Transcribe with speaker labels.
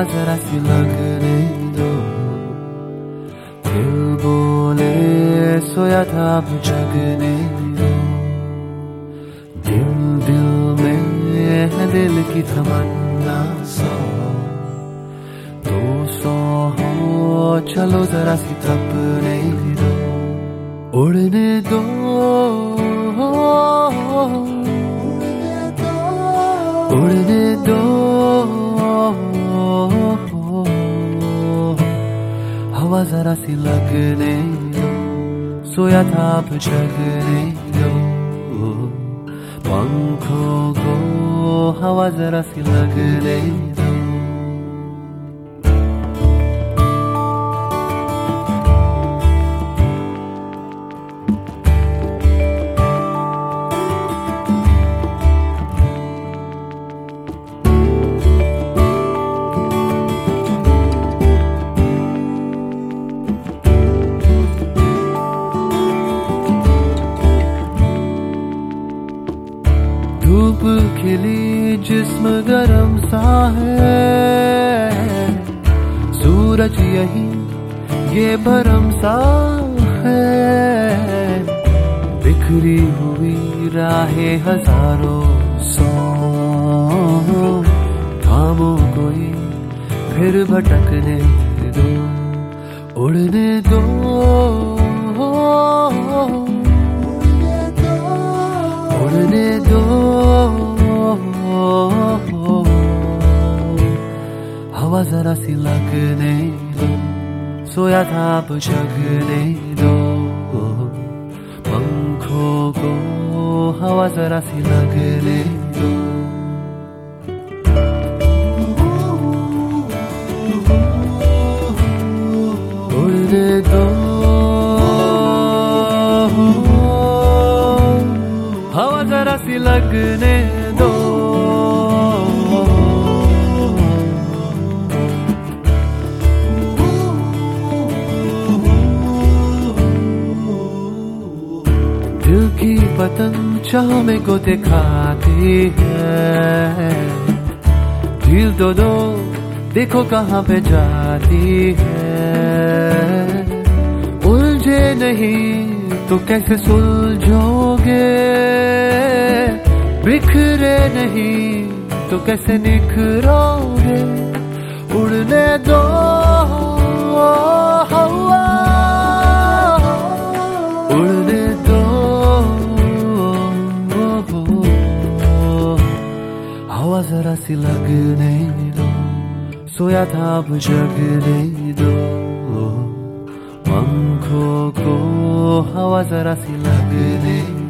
Speaker 1: जरा सी लगने दो, दिल बोले सोया था अब जगने दो। दिल दिल में है दिल की तमन्ना सौ, 200 हो चलो जरा सी तपने दो, उड़ने दो उड़ने दो, हवा जरा सी लगने दो, सोया था अब जगने दो। पंखों को हवा जरा सी लगने दो। धूप खिली जिस्म गरम सा है, सूरज यही ये भरम सा है। बिखरी हुई राहें हजारों सौ, थामो कोई फिर भटकने दो, उड़ने दो उड़ने दो, हवा जरा सी लगने दो, सोया था अब जगने दो। पंखों को हवा जरा सी लगने दो। उड़ने दो, हवा जरा सी लगने दो। दिल की पतंग चाह में को दिखाती है, ढील तो दो देखो कहाँ पे जाती है। उलझे नहीं तो कैसे सुलझोगे, बिखरे नहीं तो कैसे निखरोगे। उड़ने दो हवा, उड़ने दो हवा जरा सी लगने दो, सोया था अब जगने दो। पंखों को हवा जरा सी लगने